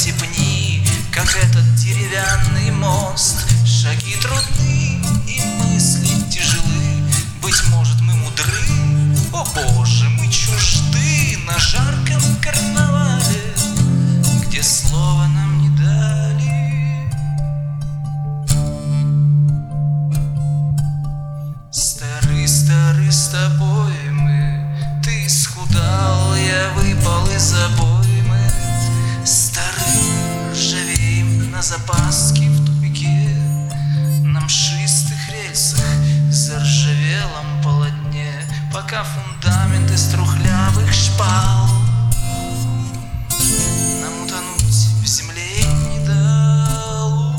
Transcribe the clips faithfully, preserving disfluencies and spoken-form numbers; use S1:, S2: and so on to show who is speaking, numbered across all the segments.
S1: эти пни, как этот деревянный мост. Шаги трудны и мысли тяжелы, быть может, мы мудры, о Боже, мы чужды на жарком карнавале, где слова нам не дали. Стары, стары с тобой мы, ты исхудал, я выпал из обоймы. Стары, ржавеем на запаске в тупике, на мшистых рельсах, заржавелом полотне, пока фундамент из трухлявых шпал нам утонуть в земле не дал.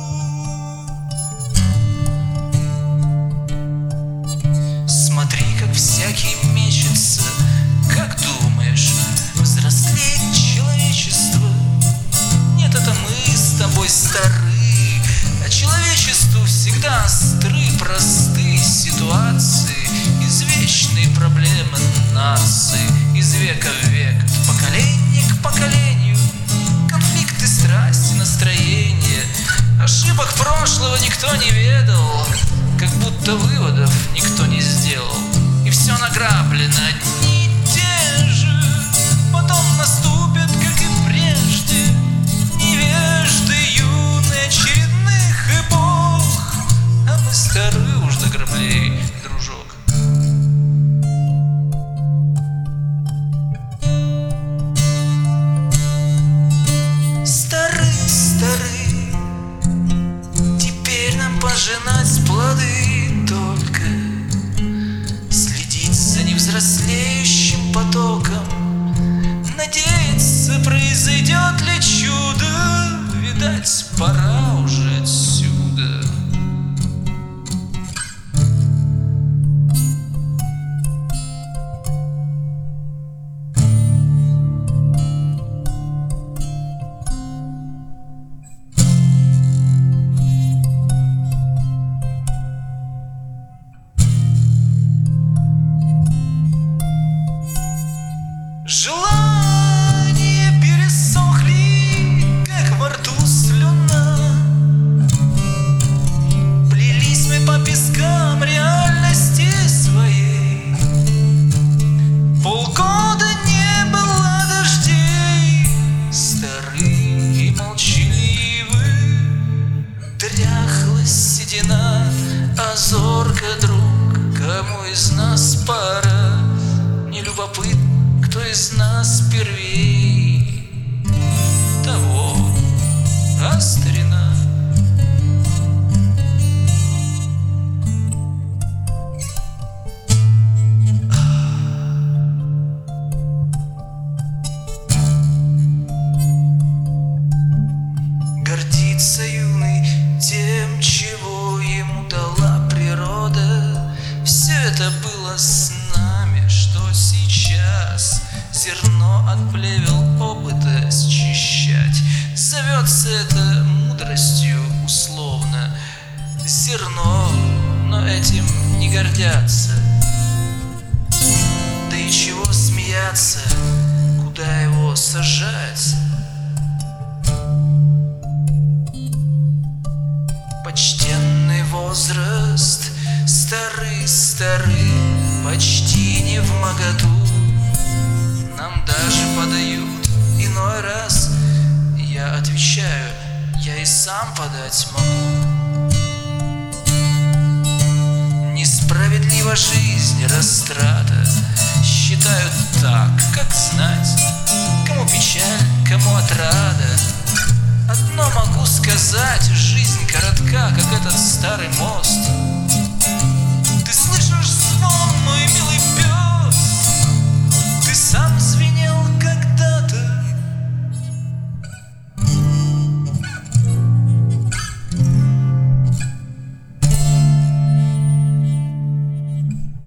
S1: Смотри, как всякий мечется, как думаешь, взрослеет человечество? Нет, это мы с тобой стары, а человечеству всегда остры простые ситуации, извечные проблемы нации, из века в век, от поколения к поколению, конфликты, страсти, настроения. Ошибок прошлого никто не ведал, как будто выводов никто не сделал, и все награблено одни и те же. Потом наступят, как и прежде, невежды юные очередных эпох, а мы стары уж до граблей, дружок. Стары, стары, теперь нам пожинать плоды только, следить за невзрослеющим потоком, надеяться, произойдет ли чудо, видать, пора уже отсюда. Желания пересохли, как во рту слюна. Плелись мы по пескам реальности своей. Полгода не было дождей, старые и молчаливы. Дряхлость, седина, а зорко, друг, кому из нас пора? Не любопытно, кто из нас первей того, а старина? Гордится юный тем, чего ему дала природа. Все это было с нами, что сейчас зерно от плевел опыта счищать. Зовется это мудростью условно. Зерно, но этим не гордятся. Да и чего смеяться, куда его сажать? Почтенный возраст, стары, стары, почти не вмоготу. Нам даже подают иной раз. Я отвечаю, я и сам подать могу. Несправедлива жизнь, растрата. Считают так, как знать, кому печаль, кому отрада. Одно могу сказать, жизнь коротка, как этот старый мост.